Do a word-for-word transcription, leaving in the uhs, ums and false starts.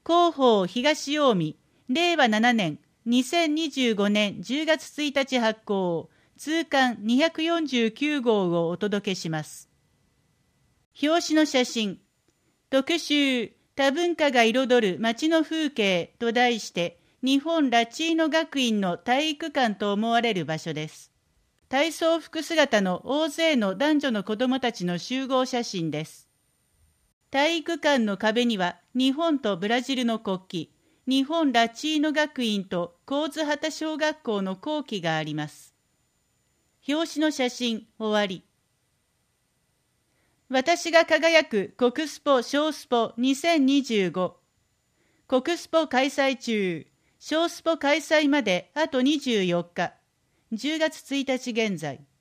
広報東近江、れいわななねん、にせんにじゅうごねんじゅうがつついたち発行、通刊にひゃくよんじゅうきゅうごうをお届けします。表紙の写真、特集、多文化が彩る街の風景と題して、日本ラチーノ学院の体育館と思われる場所です。体操服姿の大勢の男女の子どもたちの集合写真です。体育館の壁には日本とブラジルの国旗、日本ラチーノ学院と神津畑小学校の校旗があります。表紙の写真、終わり。私が輝く国スポ小スポにせんにじゅうご。国スポ開催中。小スポ開催まであとにじゅうよっか。じゅうがつついたち現在。